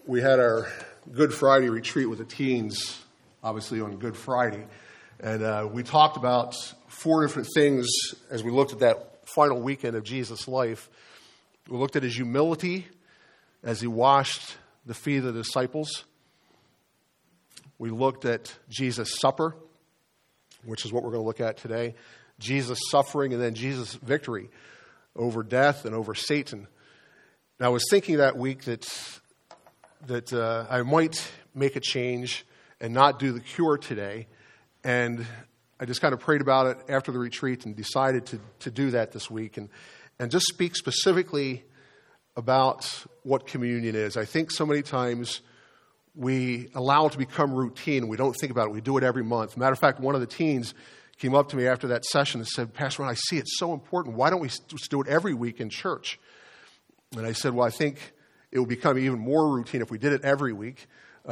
We had our Good Friday retreat with the teens, obviously on Good Friday. And we talked about four different things as we looked at that final weekend of Jesus' life. We looked at his humility as he washed the feet of the disciples. We looked at Jesus' supper, which is what we're going to look at today. Jesus' suffering and then Jesus' victory over death and over Satan. And I was thinking that week that I might make a change and not do the cure today. And I just kind of prayed about it after the retreat and decided to do that this week and just speak specifically about what communion is. I think so many times we allow it to become routine. We don't think about it. We do it every month. Matter of fact, one of the teens came up to me after that session and said, "Pastor Ron, I see it's so important. Why don't we just do it every week in church?" And I said, well, I think it would become even more routine if we did it every week.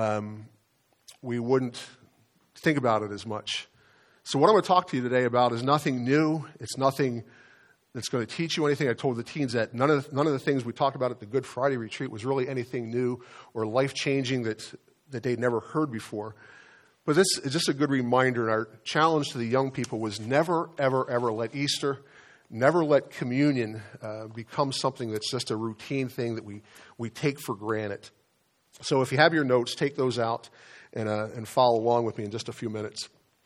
We wouldn't think about it as much. So what I'm going to talk to you today about is nothing new. It's nothing that's going to teach you anything. I told the teens that none of the things we talked about at the Good Friday retreat was really anything new or life-changing that they'd never heard before. But this is just a good reminder, and our challenge to the young people was never, ever, ever let Easter, never let communion become something that's just a routine thing that we take for granted. So if you have your notes, take those out and follow along with me in just a few minutes.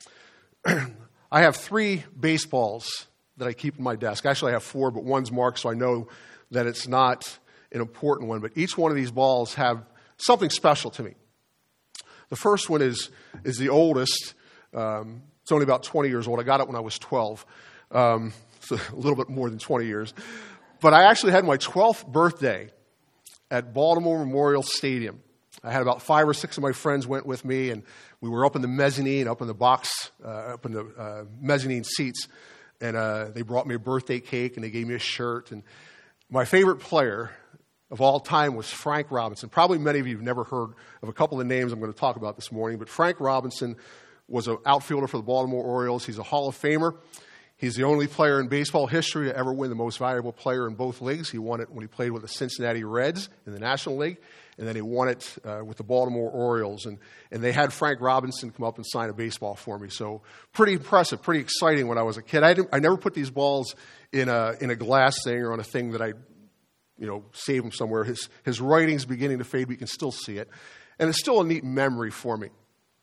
I have 3 baseballs that I keep in my desk. Actually, I have 4, but one's marked, so I know that it's not an important one. But each one of these balls have something special to me. The first one is the oldest. It's only about 20 years old. I got it when I was 12. So a little bit more than 20 years. But I actually had my 12th birthday at Baltimore Memorial Stadium. I had about 5 or 6 of my friends went with me, and we were up in the mezzanine, up in the box, up in the mezzanine seats. And they brought me a birthday cake, and they gave me a shirt. And my favorite player of all time was Frank Robinson. Probably many of you have never heard of a couple of names I'm going to talk about this morning. But Frank Robinson was an outfielder for the Baltimore Orioles. He's a Hall of Famer. He's the only player in baseball history to ever win the most valuable player in both leagues. He won it when he played with the Cincinnati Reds in the National League, and then he won it with the Baltimore Orioles. And they had Frank Robinson come up and sign a baseball for me. So pretty impressive, pretty exciting when I was a kid. I never put these balls in a glass thing or on a thing that I save them somewhere. His writing's beginning to fade, but you can still see it. And it's still a neat memory for me.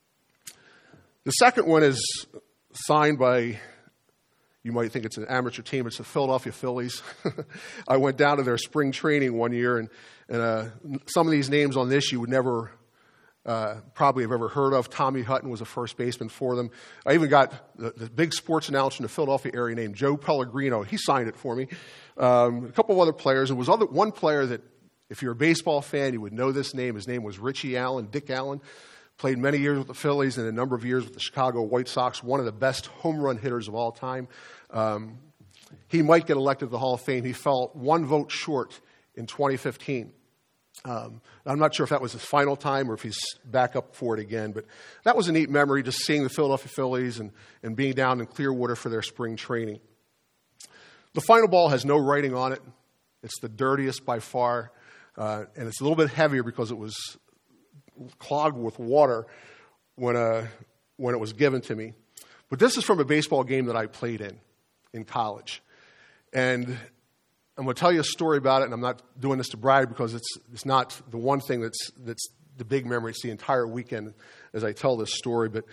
The second one is signed by, you might think it's an amateur team. It's the Philadelphia Phillies. I went down to their spring training one year, and some of these names on this you would never probably have ever heard of. Tommy Hutton was a first baseman for them. I even got the big sports announcer in the Philadelphia area named Joe Pellegrino. He signed it for me. A couple of other players. There was one player that, if you're a baseball fan, you would know this name. His name was Richie Allen, Dick Allen. Played many years with the Phillies and a number of years with the Chicago White Sox, one of the best home run hitters of all time. He might get elected to the Hall of Fame. He fell 1 vote short in 2015. I'm not sure if that was his final time or if he's back up for it again, but that was a neat memory, just seeing the Philadelphia Phillies and being down in Clearwater for their spring training. The final ball has no writing on it. It's the dirtiest by far, and it's a little bit heavier because it was clogged with water when it was given to me. But this is from a baseball game that I played in college. And I'm going to tell you a story about it, and I'm not doing this to brag because it's not the one thing that's the big memory. It's the entire weekend as I tell this story. But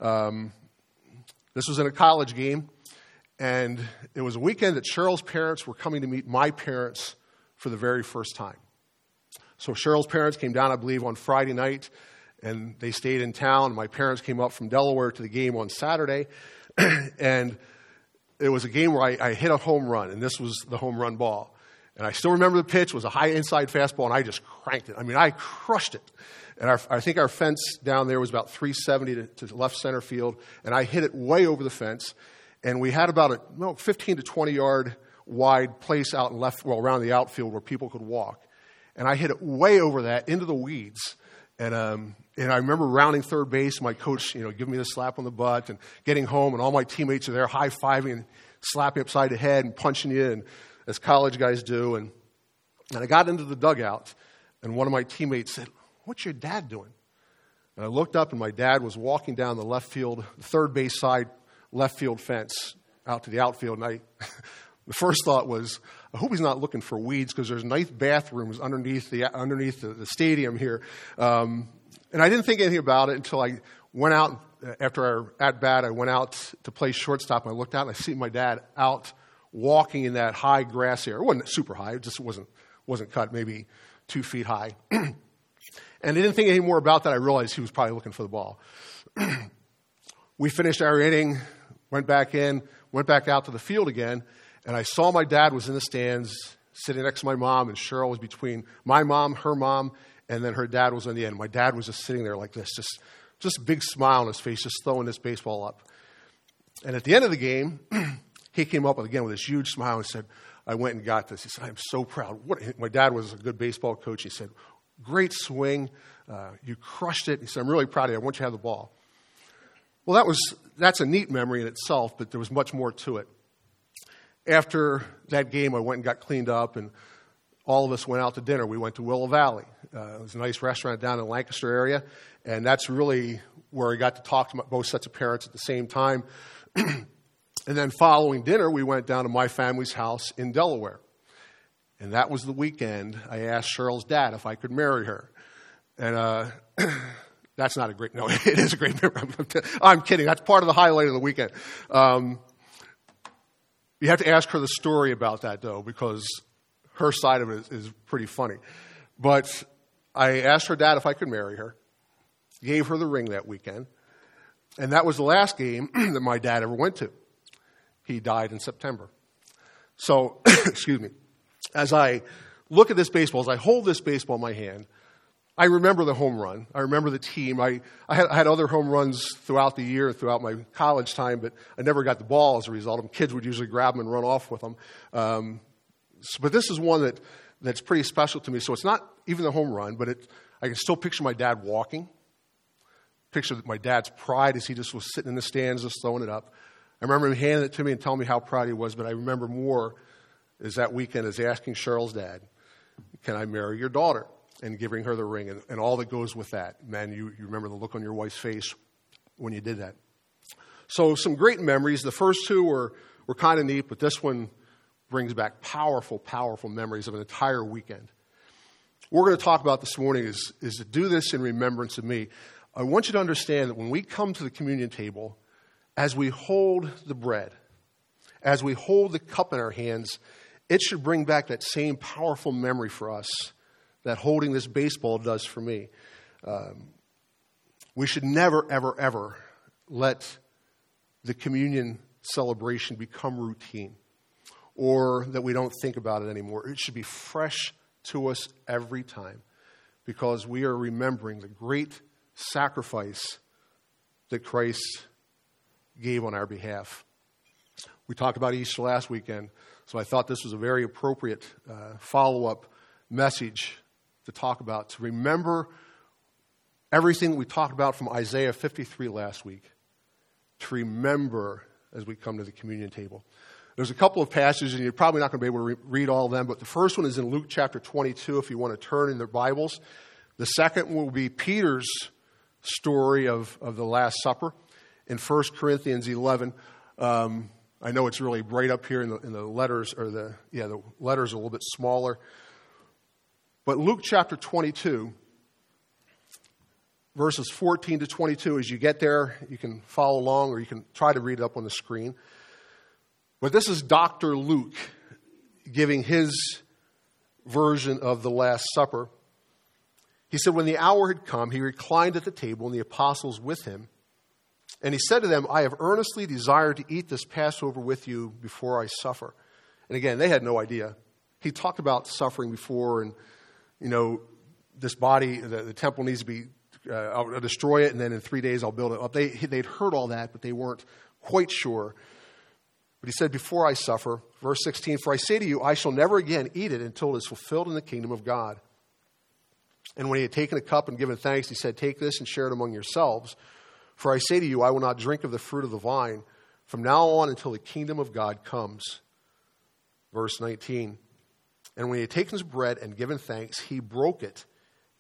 this was in a college game, and it was a weekend that Cheryl's parents were coming to meet my parents for the very first time. So Cheryl's parents came down, I believe, on Friday night, and they stayed in town. My parents came up from Delaware to the game on Saturday, and it was a game where I hit a home run, and this was the home run ball. And I still remember the pitch. It was a high inside fastball, and I just cranked it. I mean, I crushed it. And I think our fence down there was about 370 to left center field, and I hit it way over the fence. And we had about a 15 to 20 yard wide place out and around the outfield where people could walk. And I hit it way over that into the weeds. And I remember rounding third base, my coach, giving me the slap on the butt and getting home, and all my teammates are there high-fiving and slapping upside the head and punching you, and as college guys do. And I got into the dugout, and one of my teammates said, what's your dad doing? And I looked up, and my dad was walking down the left field, third base side left field fence out to the outfield. And the first thought was, I hope he's not looking for weeds, because there's nice bathrooms underneath the stadium here. And I didn't think anything about it until I went out after our at-bat. I went out to play shortstop, and I looked out, and I see my dad out walking in that high grass area. It wasn't super high. It just wasn't cut, maybe 2 feet high. And I didn't think any more about that. I realized he was probably looking for the ball. We finished our inning, went back out to the field again, and I saw my dad was in the stands sitting next to my mom, and Cheryl was between my mom, her mom, and then her dad was on the end. My dad was just sitting there like this, just a big smile on his face, just throwing this baseball up. And at the end of the game, he came up again with this huge smile and said, I went and got this. He said, I'm so proud. My dad was a good baseball coach. He said, great swing. You crushed it. He said, I'm really proud of you. I want you to have the ball. Well, that's a neat memory in itself, but there was much more to it. After that game, I went and got cleaned up, and all of us went out to dinner. We went to Willow Valley. It was a nice restaurant down in the Lancaster area, and that's really where I got to talk to both sets of parents at the same time. And then following dinner, we went down to my family's house in Delaware. And that was the weekend I asked Cheryl's dad if I could marry her. And that's not a great, no, it is a great memory. I'm kidding. That's part of the highlight of the weekend. You have to ask her the story about that, though, because her side of it is pretty funny. But I asked her dad if I could marry her, gave her the ring that weekend, and that was the last game that my dad ever went to. He died in September. So, excuse me, as I look at this baseball, as I hold this baseball in my hand, I remember the home run. I remember the team. I had other home runs throughout the year, throughout my college time, but I never got the ball as a result of them. Kids would usually grab them and run off with them. But this is one that's pretty special to me. So it's not even the home run, but I can still picture my dad walking, picture my dad's pride as he just was sitting in the stands just throwing it up. I remember him handing it to me and telling me how proud he was, but I remember more is that weekend is asking Cheryl's dad, can I marry your daughter? And giving her the ring and all that goes with that. Man, you remember the look on your wife's face when you did that. So some great memories. The first two were kind of neat, but this one brings back powerful, powerful memories of an entire weekend. What we're going to talk about this morning is to do this in remembrance of me. I want you to understand that when we come to the communion table, as we hold the bread, as we hold the cup in our hands, it should bring back that same powerful memory for us that holding this baseball does for me. We should never, ever, ever let the communion celebration become routine or that we don't think about it anymore. It should be fresh to us every time because we are remembering the great sacrifice that Christ gave on our behalf. We talked about Easter last weekend, so I thought this was a very appropriate follow-up message to talk about, to remember everything we talked about from Isaiah 53 last week, to remember as we come to the communion table. There's a couple of passages, and you're probably not going to be able to read all of them, but the first one is in Luke chapter 22, if you want to turn in their Bibles. The second will be Peter's story of the Last Supper in 1 Corinthians 11. I know it's really bright up here in the letters, or the letters are a little bit smaller. But Luke chapter 22, verses 14 to 22, as you get there, you can follow along or you can try to read it up on the screen. But this is Dr. Luke giving his version of the Last Supper. He said, when the hour had come, he reclined at the table and the apostles with him. And he said to them, I have earnestly desired to eat this Passover with you before I suffer. And again, they had no idea. He talked about suffering before and, this body, the temple needs to be, I'll destroy it and then in 3 days I'll build it up. They'd heard all that, but they weren't quite sure. But he said, before I suffer, verse 16, for I say to you, I shall never again eat it until it is fulfilled in the kingdom of God. And when he had taken a cup and given thanks, he said, take this and share it among yourselves. For I say to you, I will not drink of the fruit of the vine from now on until the kingdom of God comes. Verse 19, and when he had taken his bread and given thanks, he broke it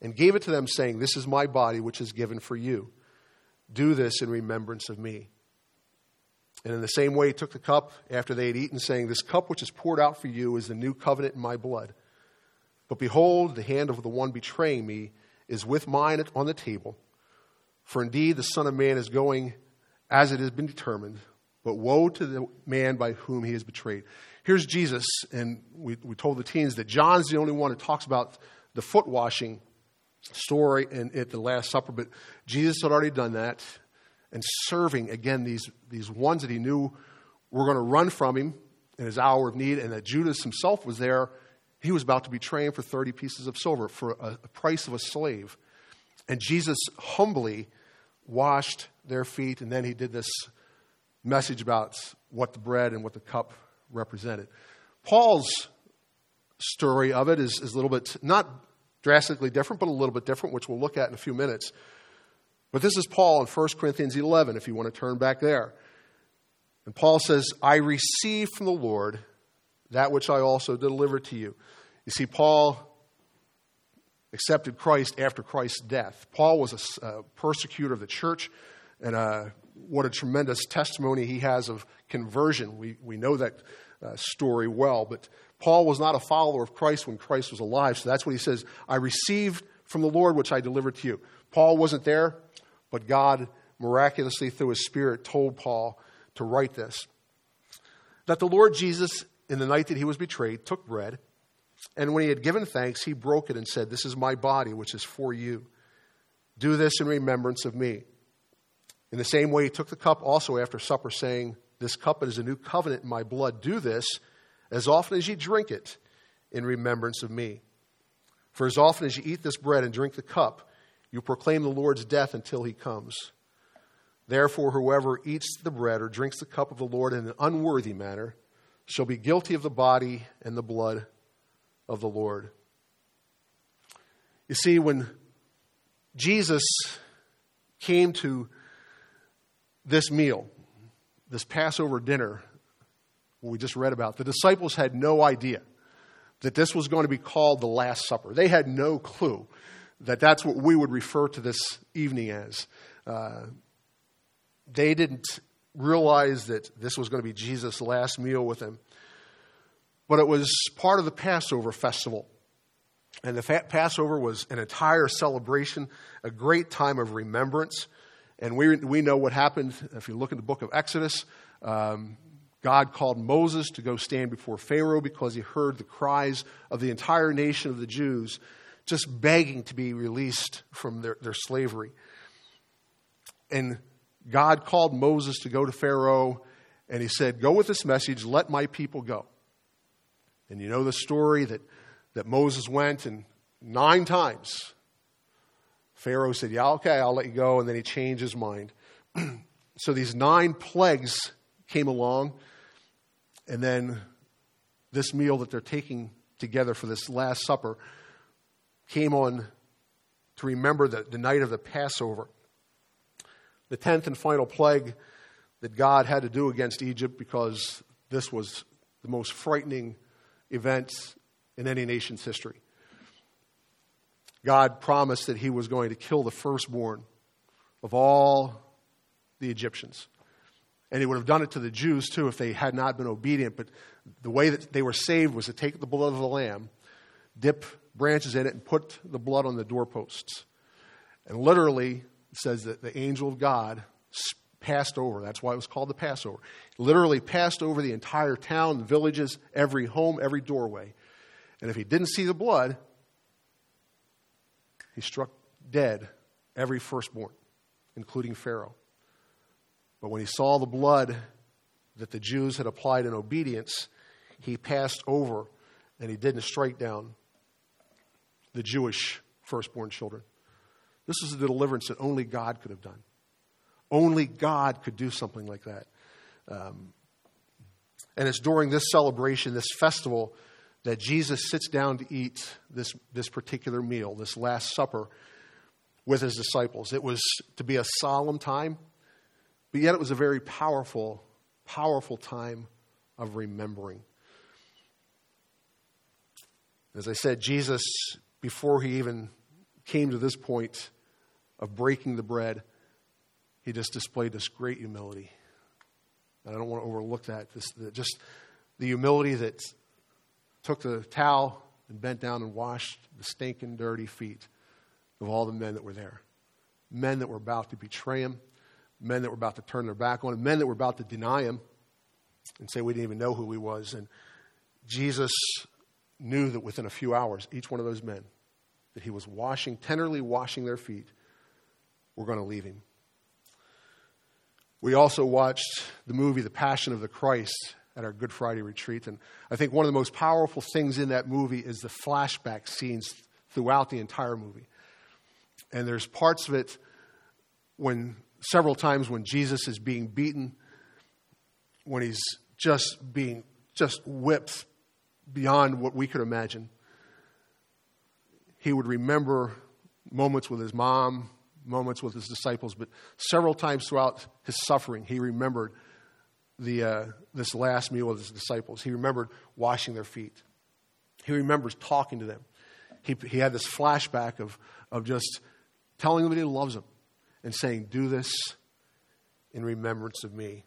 and gave it to them, saying, "This is my body, which is given for you. Do this in remembrance of me." And in the same way he took the cup after they had eaten, saying, "This cup which is poured out for you is the new covenant in my blood. But behold, the hand of the one betraying me is with mine on the table. For indeed the Son of Man is going as it has been determined, but woe to the man by whom he is betrayed." Here's Jesus, and we told the teens that John's the only one who talks about the foot washing story at the Last Supper, but Jesus had already done that, and serving, again, these ones that he knew were going to run from him in his hour of need, and that Judas himself was there. He was about to betray him for 30 pieces of silver, for a price of a slave. And Jesus humbly washed their feet, and then he did this message about what the bread and what the cup represented. Paul's story of it is a little bit, not drastically different, but a little bit different, which we'll look at in a few minutes. But this is Paul in 1 Corinthians 11, if you want to turn back there. And Paul says, "I received from the Lord that which I also delivered to you." You see, Paul accepted Christ after Christ's death. Paul was a persecutor of the church, and what a tremendous testimony he has of conversion. We know that story well, but Paul was not a follower of Christ when Christ was alive, so that's what he says, "I received from the Lord which I delivered to you." Paul wasn't there, but God miraculously through his Spirit told Paul to write this. That the Lord Jesus, in the night that he was betrayed, took bread, and when he had given thanks, he broke it and said, "This is my body, which is for you. Do this in remembrance of me." In the same way, he took the cup also after supper, saying, "This cup is a new covenant in my blood. Do this as often as you drink it in remembrance of me. For as often as you eat this bread and drink the cup, you proclaim the Lord's death until he comes. Therefore, whoever eats the bread or drinks the cup of the Lord in an unworthy manner shall be guilty of the body and the blood of the Lord." You see, when Jesus came to this meal, this Passover dinner, what we just read about, the disciples had no idea that this was going to be called the Last Supper. They had no clue that that's what we would refer to this evening as. They didn't realize that this was going to be Jesus' last meal with him. But it was part of the Passover festival. And the Passover was an entire celebration, a great time of remembrance. And we know what happened. If you look in the book of Exodus, God called Moses to go stand before Pharaoh because he heard the cries of the entire nation of the Jews just begging to be released from their slavery. And God called Moses to go to Pharaoh, and he said, "Go with this message, let my people go." And you know the story that Moses went, and 9 times Pharaoh said, "Yeah, okay, I'll let you go," and then he changed his mind. So these 9 plagues came along, and then this meal that they're taking together for this Last Supper came on to remember the night of the Passover. The 10th and final plague that God had to do against Egypt, because this was the most frightening event in any nation's history. God promised that he was going to kill the firstborn of all the Egyptians. And he would have done it to the Jews too if they had not been obedient. But the way that they were saved was to take the blood of the lamb, dip branches in it, and put the blood on the doorposts. And literally, it says that the angel of God passed over. That's why it was called the Passover. Literally passed over the entire town, the villages, every home, every doorway. And if he didn't see the blood, he struck dead every firstborn, including Pharaoh. But when he saw the blood that the Jews had applied in obedience, he passed over and he didn't strike down the Jewish firstborn children. This is the deliverance that only God could have done. Only God could do something like that. And it's during this celebration, this festival, that Jesus sits down to eat this particular meal, this Last Supper, with his disciples. It was to be a solemn time, but yet it was a very powerful, powerful time of remembering. As I said, Jesus, before he even came to this point of breaking the bread, he just displayed this great humility. And I don't want to overlook that. Just the humility that took the towel and bent down and washed the stinking, dirty feet of all the men that were there. Men that were about to betray him, men that were about to turn their back on him, men that were about to deny him and say we didn't even know who he was. And Jesus knew that within a few hours, each one of those men that he was tenderly washing their feet, were going to leave him. We also watched the movie The Passion of the Christ at our Good Friday retreat. And I think one of the most powerful things in that movie is the flashback scenes throughout the entire movie. And there's parts of it several times when Jesus is being beaten, when he's just whipped beyond what we could imagine. He would remember moments with his mom, moments with his disciples, but several times throughout his suffering, he remembered this last meal with his disciples. He remembered washing their feet. He remembers talking to them. He had this flashback of just telling them that he loves them and saying, do this in remembrance of me.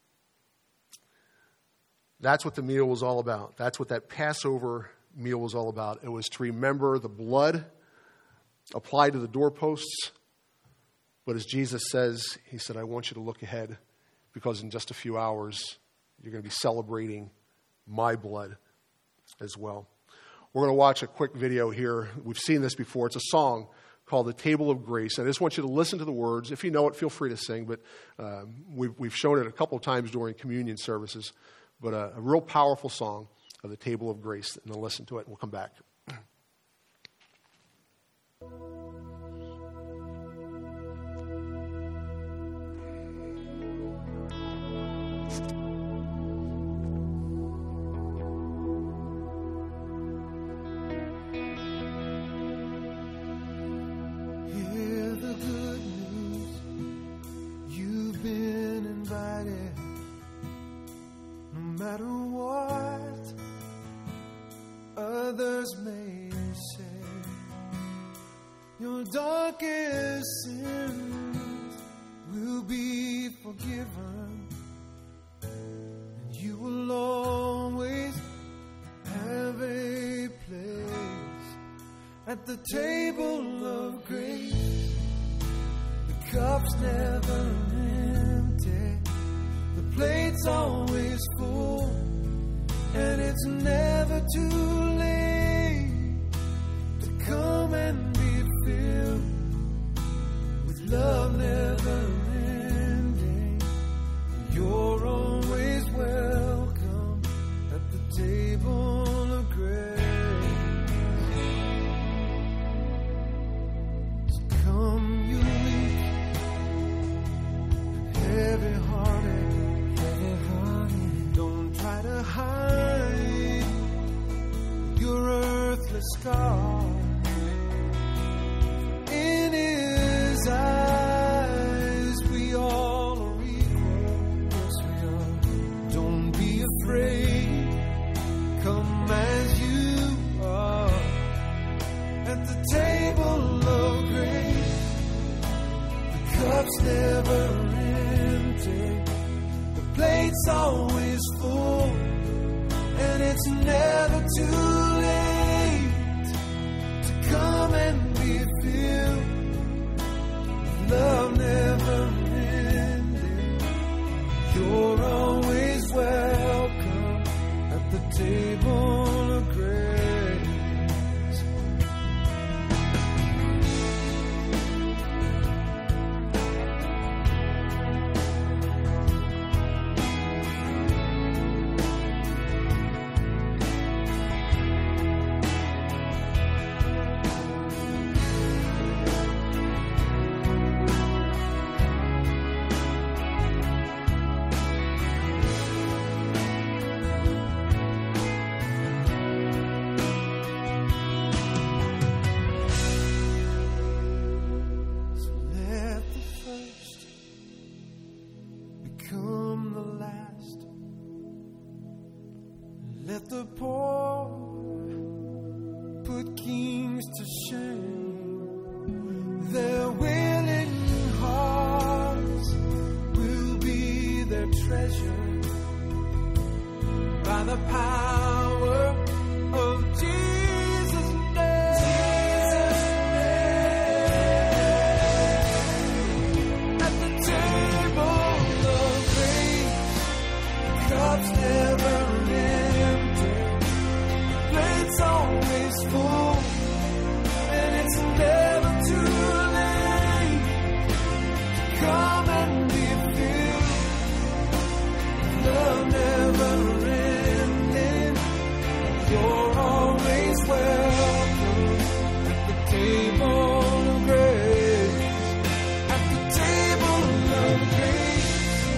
That's what the meal was all about. That's what that Passover meal was all about. It was to remember the blood applied to the doorposts. But as Jesus says, he said, I want you to look ahead because in just a few hours, you're going to be celebrating my blood as well. We're going to watch a quick video here. We've seen this before. It's a song called The Table of Grace. And I just want you to listen to the words. If you know it, feel free to sing. But we've shown it a couple of times during communion services. But a real powerful song of The Table of Grace. And then listen to it and we'll come back. At the table of grace, the cup's never empty, the plate's always full, and it's never too late to come and be filled with love never ending. You're always welcome at the table of grace. Scar. In his eyes, we all are equal. Yes, we are. Don't be afraid. Come as you are. At the table of grace, the cup's never empty. The plate's always full, and it's never too late. Come and be filled with love never ending. You're always welcome at the table of grace. Let the poor put kings to shame. treasure by the power of Jesus' name. At the table of grace, cups never empty, plates always full, and it's never too late to come and be filled. Love never ending, you're always welcome at the table of grace. At the table of grace,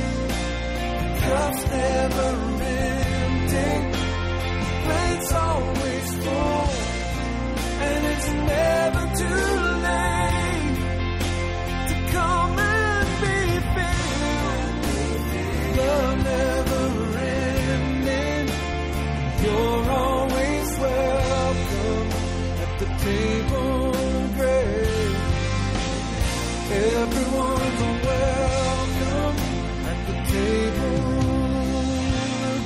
cups never empty, plates always full, and it's never too late to come and be filled. Love never ending, you're always welcome at the table of grace. Everyone's welcome at the table of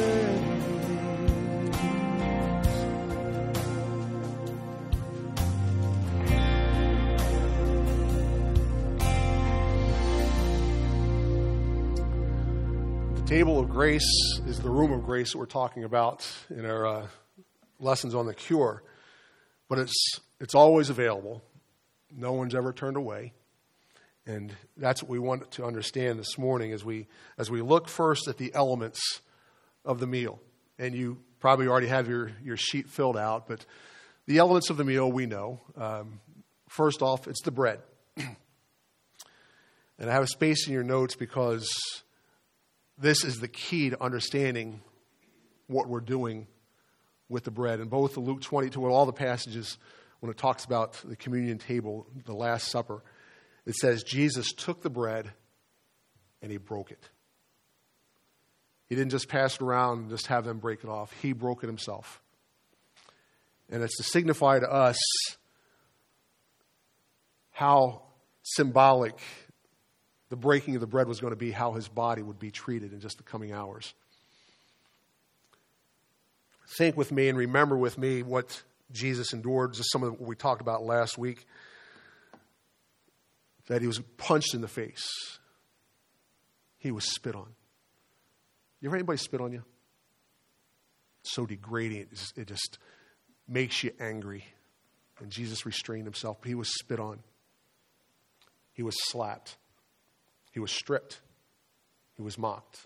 The table of grace is the room of grace that we're talking about in our lessons on the cure. But it's always available. No one's ever turned away. And that's what we want to understand this morning as we look first at the elements of the meal. And you probably already have your sheet filled out, but the elements of the meal we know. First off, it's the bread. And I have a space in your notes because this is the key to understanding what we're doing with the bread. And both the Luke 22 and all the passages, when it talks about the communion table, the Last Supper, it says Jesus took the bread and he broke it. He didn't just pass it around and just have them break it off. He broke it himself. And it's to signify to us how symbolic the breaking of the bread was going to be, how his body would be treated in just the coming hours. Think with me and remember with me what Jesus endured, just some of what we talked about last week, that he was punched in the face. He was spit on. You ever had anybody spit on you? It's so degrading, it just makes you angry. And Jesus restrained himself, but he was spit on. He was slapped. He was stripped. He was mocked.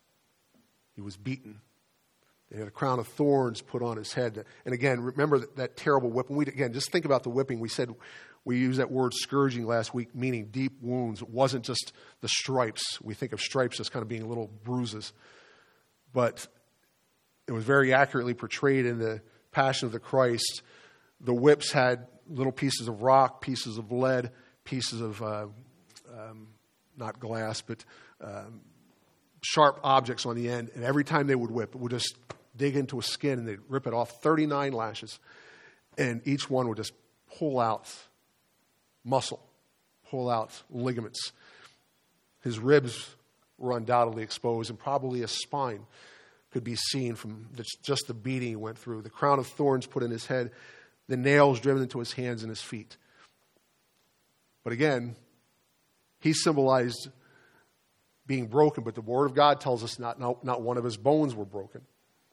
He was beaten. They had a crown of thorns put on his head. And again, remember that terrible whipping. Again, just think about the whipping. We said we used that word scourging last week, meaning deep wounds. It wasn't just the stripes. We think of stripes as kind of being little bruises. But it was very accurately portrayed in the Passion of the Christ. The whips had little pieces of rock, pieces of lead, pieces of, not glass, but sharp objects on the end. And every time they would whip, it would just dig into a skin and they'd rip it off. 39 lashes. And each one would just pull out muscle, pull out ligaments. His ribs were undoubtedly exposed, and probably his spine could be seen from just the beating he went through. The crown of thorns put in his head, the nails driven into his hands and his feet. But again, he symbolized being broken, but the Word of God tells us not one of his bones were broken.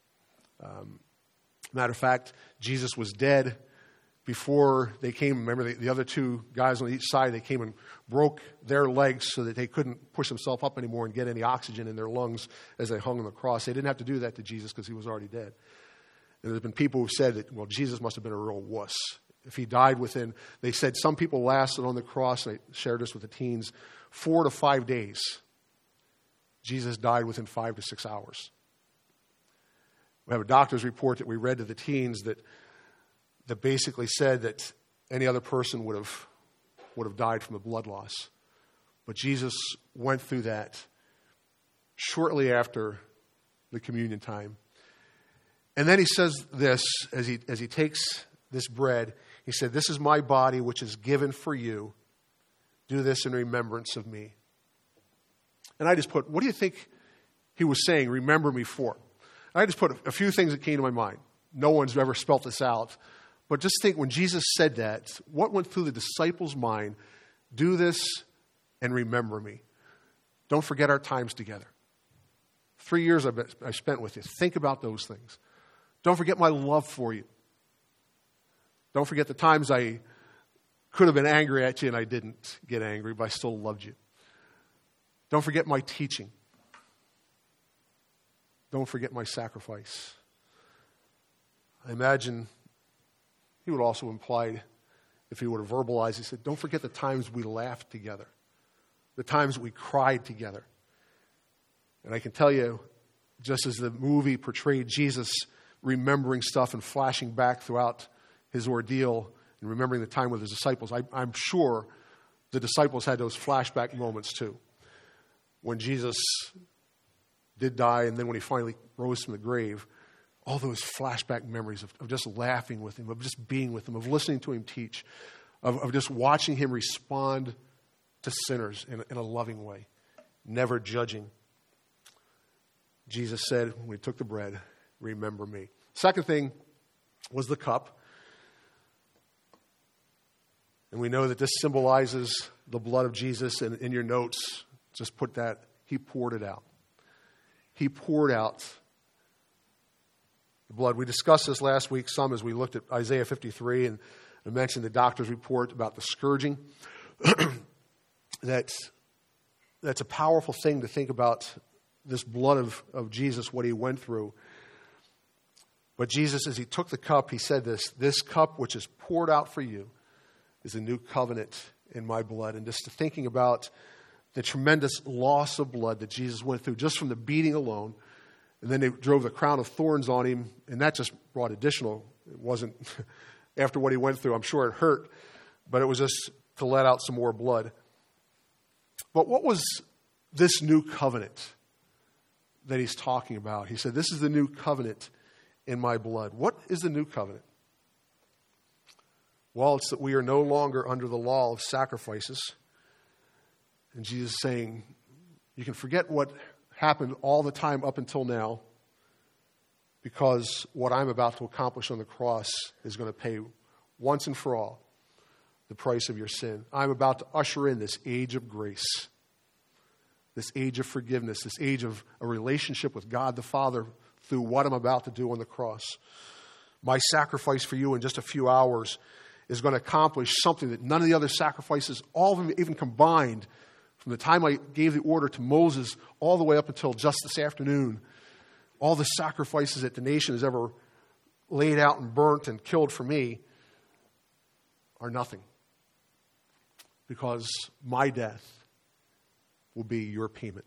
Matter of fact, Jesus was dead before they came. Remember, the other two guys on each side, they came and broke their legs so that they couldn't push themselves up anymore and get any oxygen in their lungs as they hung on the cross. They didn't have to do that to Jesus because he was already dead. And there's been people who've said that, well, Jesus must have been a real wuss. If he died within, they said some people lasted on the cross, and I shared this with the teens, 4 to 5 days. Jesus died within 5 to 6 hours. We have a doctor's report that we read to the teens that basically said that any other person would have died from a blood loss. But Jesus went through that shortly after the communion time. And then he says this, as he takes this bread, he said, "This is my body which is given for you. Do this in remembrance of me." And I just put, what do you think he was saying, remember me for. And I just put a few things that came to my mind. No one's ever spelt this out. But just think, when Jesus said that, what went through the disciples' mind? Do this and remember me. Don't forget our times together. 3 years I spent with you. Think about those things. Don't forget my love for you. Don't forget the times I could have been angry at you and I didn't get angry, but I still loved you. Don't forget my teaching. Don't forget my sacrifice. I imagine he would also imply, if he would have verbalized, he said, don't forget the times we laughed together, the times we cried together. And I can tell you, just as the movie portrayed Jesus remembering stuff and flashing back throughout his ordeal and remembering the time with his disciples, I'm sure the disciples had those flashback moments too. When Jesus did die, and then when he finally rose from the grave, all those flashback memories of just laughing with him, of just being with him, of listening to him teach, of just watching him respond to sinners in a loving way, never judging. Jesus said, when he took the bread, remember me. Second thing was the cup. And we know that this symbolizes the blood of Jesus. And in your notes, just put that, he poured it out. He poured out the blood. We discussed this last week some as we looked at Isaiah 53, and I mentioned the doctor's report about the scourging. That's a powerful thing to think about, this blood of Jesus, what he went through. But Jesus, as he took the cup, he said this cup which is poured out for you is a new covenant in my blood. And just thinking about the tremendous loss of blood that Jesus went through just from the beating alone. And then they drove the crown of thorns on him, and that just brought additional. It wasn't after what he went through. I'm sure it hurt, but it was just to let out some more blood. But what was this new covenant that he's talking about? He said, this is the new covenant in my blood. What is the new covenant? Well, it's that we are no longer under the law of sacrifices. And Jesus is saying, you can forget what happened all the time up until now, because what I'm about to accomplish on the cross is going to pay once and for all the price of your sin. I'm about to usher in this age of grace, this age of forgiveness, this age of a relationship with God the Father through what I'm about to do on the cross. My sacrifice for you in just a few hours is going to accomplish something that none of the other sacrifices, all of them even combined, from the time I gave the order to Moses all the way up until just this afternoon, all the sacrifices that the nation has ever laid out and burnt and killed for me are nothing. Because my death will be your payment.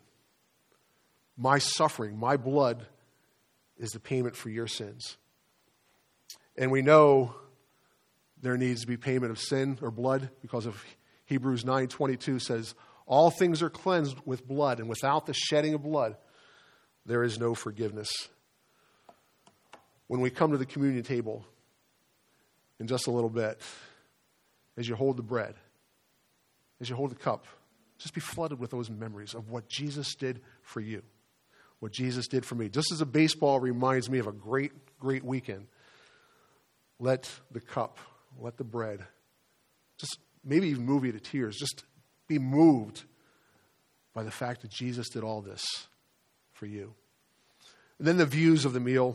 My suffering, my blood is the payment for your sins. And we know there needs to be payment of sin or blood because of Hebrews 9:22 says, all things are cleansed with blood, and without the shedding of blood, there is no forgiveness. When we come to the communion table in just a little bit, as you hold the bread, as you hold the cup, just be flooded with those memories of what Jesus did for you, what Jesus did for me. Just as a baseball reminds me of a great, great weekend, let the cup, let the bread, just maybe even move you to tears, just be moved by the fact that Jesus did all this for you. And then the views of the meal.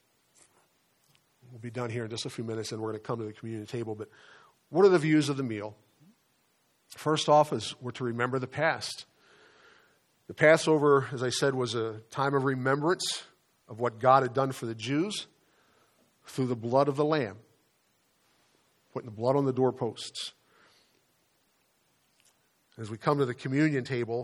We'll be done here in just a few minutes, and we're going to come to the communion table. But what are the views of the meal? First off, is we're to remember the past. The Passover, as I said, was a time of remembrance of what God had done for the Jews through the blood of the Lamb, putting the blood on the doorposts. As we come to the communion table,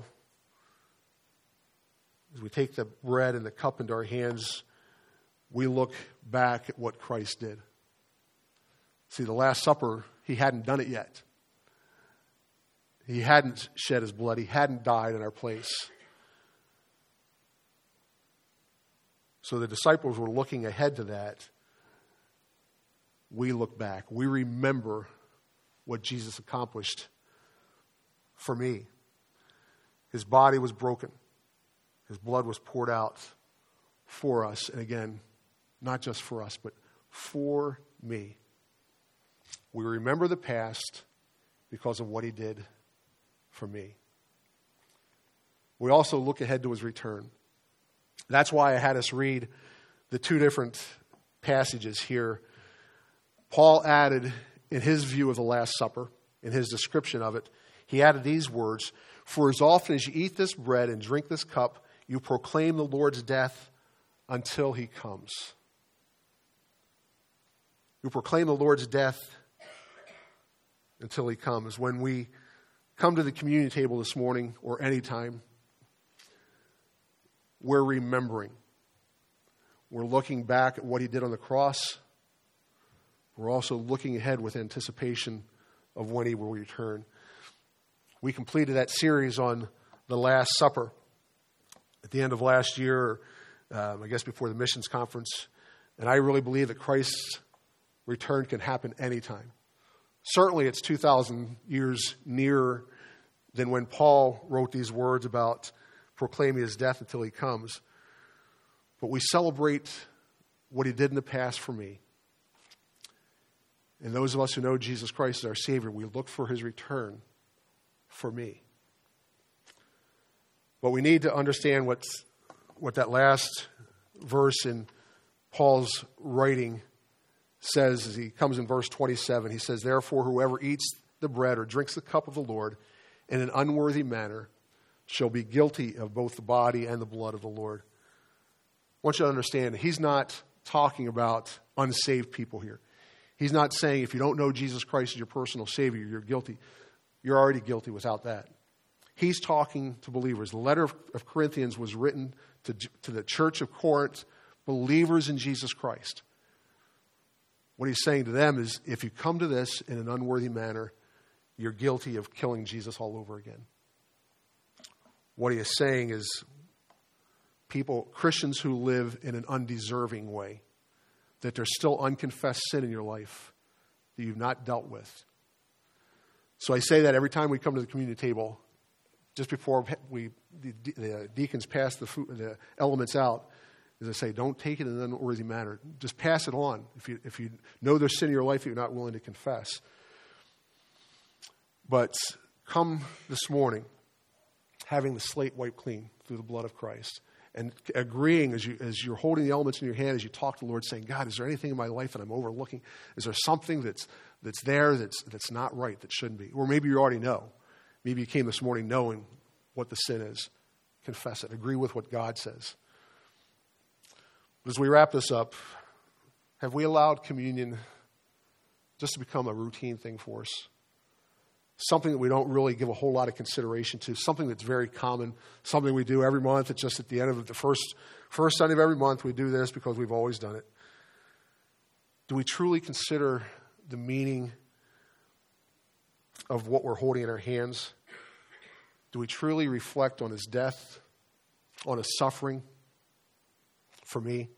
as we take the bread and the cup into our hands, we look back at what Christ did. See, the Last Supper, he hadn't done it yet. He hadn't shed his blood. He hadn't died in our place. So the disciples were looking ahead to that. We look back. We remember what Jesus accomplished for me. His body was broken. His blood was poured out for us. And again, not just for us, but for me. We remember the past because of what he did for me. We also look ahead to his return. That's why I had us read the two different passages here. Paul added, in his view of the Last Supper, in his description of it, he added these words, "For as often as you eat this bread and drink this cup, you proclaim the Lord's death until he comes." You proclaim the Lord's death until he comes. When we come to the communion table this morning or any time, we're remembering. We're looking back at what he did on the cross. We're also looking ahead with anticipation of when he will return. We completed that series on the Last Supper at the end of last year, I guess before the missions conference. And I really believe that Christ's return can happen anytime. Certainly it's 2,000 years nearer than when Paul wrote these words about proclaiming his death until he comes. But we celebrate what he did in the past for me. And those of us who know Jesus Christ as our Savior, we look for his return for me. But we need to understand what that last verse in Paul's writing says as he comes in verse 27. He says, "Therefore, whoever eats the bread or drinks the cup of the Lord in an unworthy manner shall be guilty of both the body and the blood of the Lord." I want you to understand, he's not talking about unsaved people here. He's not saying if you don't know Jesus Christ as your personal Savior, you're guilty. You're already guilty without that. He's talking to believers. The letter of Corinthians was written to the church of Corinth, believers in Jesus Christ. What he's saying to them is, if you come to this in an unworthy manner, you're guilty of killing Jesus all over again. What he is saying is, Christians who live in an undeserving way, that there's still unconfessed sin in your life that you've not dealt with. So I say that every time we come to the communion table, just before the deacons pass the elements out, is I say, don't take it in an unworthy manner. Just pass it on if you know there's sin in your life that you're not willing to confess. But come this morning having the slate wiped clean through the blood of Christ, and agreeing as you're holding the elements in your hand, as you talk to the Lord, saying, God, is there anything in my life that I'm overlooking? Is there something that's there that's not right, that shouldn't be? Or maybe you already know. Maybe you came this morning knowing what the sin is. Confess it. Agree with what God says. But as we wrap this up, have we allowed communion just to become a routine thing for us? Something that we don't really give a whole lot of consideration to, something that's very common, something we do every month. It's just at the end of the first Sunday of every month we do this because we've always done it. Do we truly consider the meaning of what we're holding in our hands? Do we truly reflect on his death, on his suffering for me?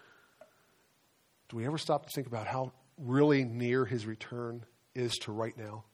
Do we ever stop to think about how really near his return is to right now?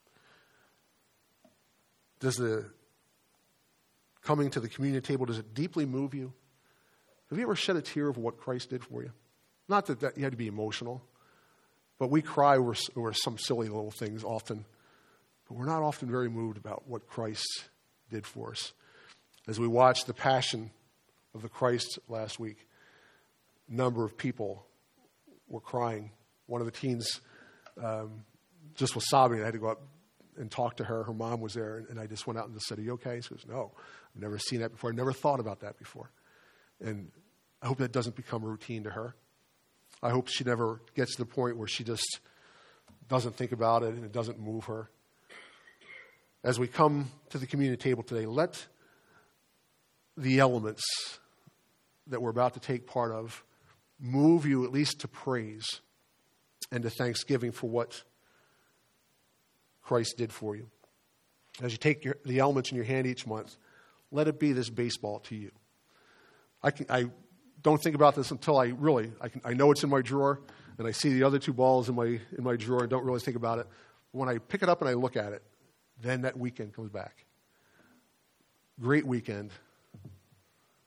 Does the coming to the communion table, does it deeply move you? Have you ever shed a tear over what Christ did for you? Not that you had to be emotional, but we cry over some silly little things often. But we're not often very moved about what Christ did for us. As we watched the Passion of the Christ last week, a number of people were crying. One of the teens just was sobbing. I had to go up and talk to her. Her mom was there, and I just went out and just said, "Are you okay?" She goes, "No, I've never seen that before. I've never thought about that before." And I hope that doesn't become routine to her. I hope she never gets to the point where she just doesn't think about it and it doesn't move her. As we come to the communion table today, let the elements that we're about to take part of move you at least to praise and to thanksgiving for what Christ did for you. As you take the elements in your hand each month, let it be this baseball to you. I don't think about this until I know it's in my drawer, and I see the other two balls in my drawer and don't really think about it. When I pick it up and I look at it, then that weekend comes back. Great weekend.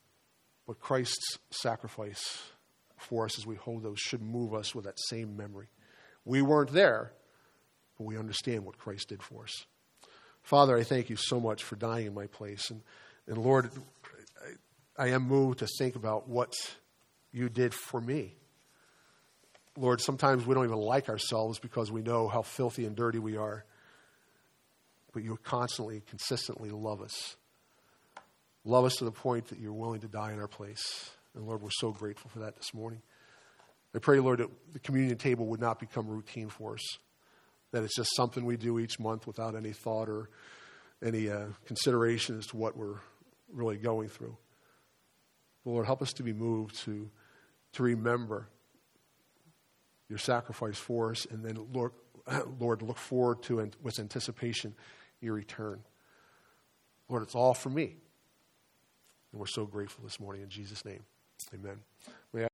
But Christ's sacrifice for us as we hold those should move us with that same memory. We weren't there, but we understand what Christ did for us. Father, I thank you so much for dying in my place. And Lord, I am moved to think about what you did for me. Lord, sometimes we don't even like ourselves because we know how filthy and dirty we are. But you constantly, consistently love us. Love us to the point that you're willing to die in our place. And Lord, we're so grateful for that this morning. I pray, Lord, that the communion table would not become routine for us. That it's just something we do each month without any thought or any consideration as to what we're really going through. Lord, help us to be moved to remember your sacrifice for us, and then, Lord, look forward to and with anticipation your return. Lord, it's all for me. And we're so grateful this morning in Jesus' name. Amen.